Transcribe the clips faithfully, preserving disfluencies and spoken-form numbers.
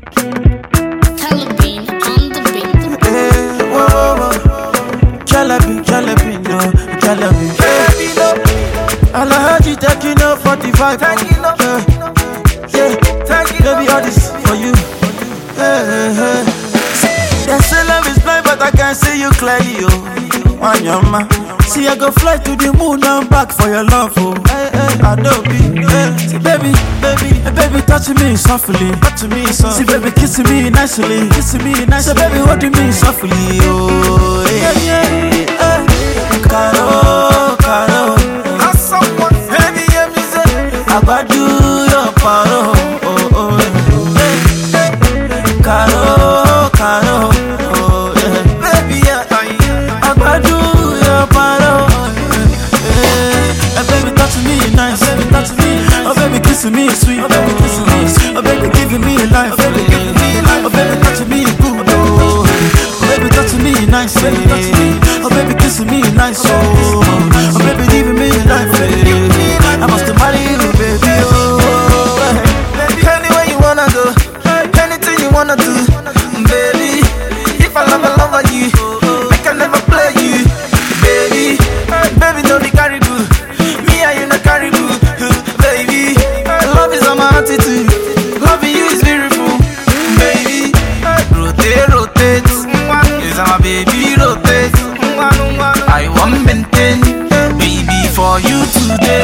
Calabine on the beat. Hey, whoa, whoa. Jalebi, jalebi, no, jalebi. Baby, no. Alhaji taking up forty-five. Taking up, yeah, yeah. Taking baby, all this for you. Hey, hey, hey. They say love is blind, but I can see you clearly, oh. On your man. See, I go fly to the moon and back for your love, oh. Hey, hey, Adobe, hey. See, baby, baby, hey, baby, touch me softly, touch me softly. See, baby, kissing me nicely, kissing me nicely. So, baby, holding me softly, oh, yeah, yeah, yeah. Caro, Caro, as someone, baby, yeah, me say, Abadu, your paro, oh, oh, hey, hey. Caro, Caro, oh, yeah, baby, yeah, Abadu, your paro, yeah, hey, baby, touch me nice, baby, touch me, oh, baby, kissing me sweet, oh, baby, kissing me sweet, oh, baby, giving me life, baby, giving me life, oh, baby, touching me good, oh, oh, baby, touching me nice, baby, touching me, oh, baby, kissing me nice, oh, oh, baby, giving me life, baby, I must marry you, baby, oh, baby, anywhere you wanna go, anything you wanna do, baby, if I love, I love you, I can never play you, baby, baby, don't be caribou, me and you not caribou, baby, love is on my attitude, loving you is beautiful, baby, rotate, rotate, is my baby, rotate, I want maintain, baby, for you today,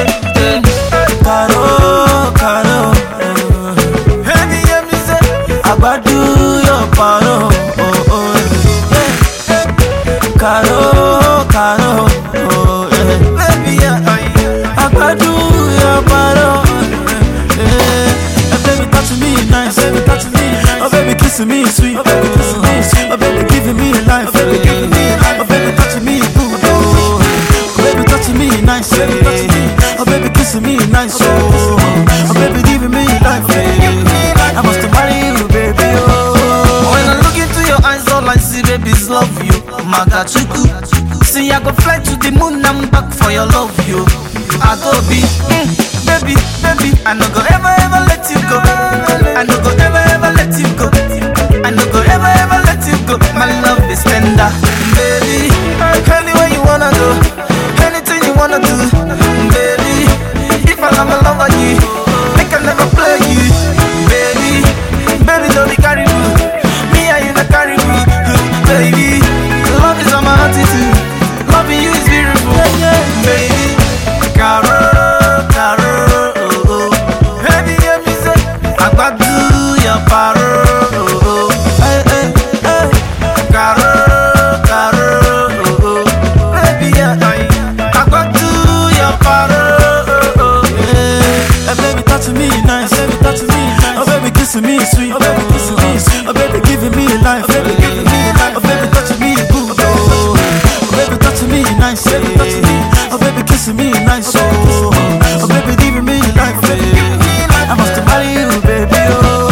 Caro, Caro, baby, let me say, Abadu, your paro, oh, oh, yeah. Caro, Caro, oh, yeah. Baby, yeah, Abadu, your paro, yeah. Baby, touching me nice, baby, touching me nice. Oh, baby, kissing me sweet, oh, baby, kissing me sweet. Oh, baby, giving me life, oh, baby, giving me life. Oh, baby, touching me good, oh, oh, baby, touching me nice, baby, touching me. Oh, baby, kissing me nice, oh, oh, baby, giving me life, baby. I must marry you, baby, oh. When I look into your eyes, all I see, baby's love you, Magachuku. See, I go fly to the moon and back for your love, you. Adobe, mm, baby, baby, I no go ever, ever let you go. I no go ever, ever let you go. I no go ever, ever let you go. My love is tender, baby. Anywhere you wanna go, anything you wanna do, baby. If I love, I love you, I can never play you, baby. Baby, don't be caribou, me and you not caribou, baby. Love is on my attitude, loving you is beautiful, baby. Caro, Caro, oh, oh. Baby, let me say, Abadu, your paro, oh, oh. Hey, hey, hey. Caro, Caro, oh, oh. Baby, yeah, Abadu, your paro, oh, oh. Yeah. Hey, baby, touching me nice, baby, touching me nice. Oh, baby, kissing me sweet, oh, baby, kissing me sweet. Oh, baby, giving me life, oh, baby, giving me life. Oh, baby, touching me good, oh, oh, baby, touching me nice, baby, touching me. Oh, baby, kissing me nice, oh, oh, oh, baby, giving me life, baby. I must marry you, baby, oh.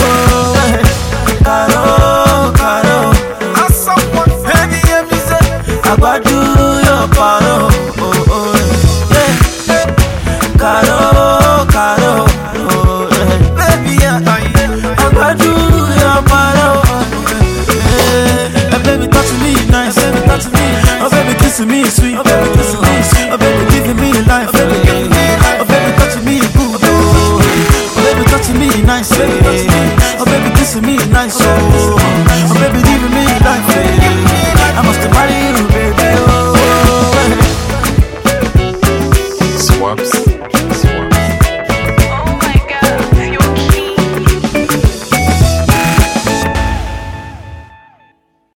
Caro, Caro, as someone, baby, let me say, Abadu, your paro, oh, oh, yeah. Caro, Caro, oh, yeah. Baby, yeah, Abadu, your paro, yeah. And baby, touching me nice, baby, touching me nice. Oh, baby, kissing me sweet, oh, baby, kissing me sweet. Oh, baby, giving me life, oh, baby, giving me life. Oh, baby, touching me good, oh, oh, baby, touching me nice, baby, touching me. Oh, baby, kissing me nice, oh, oh,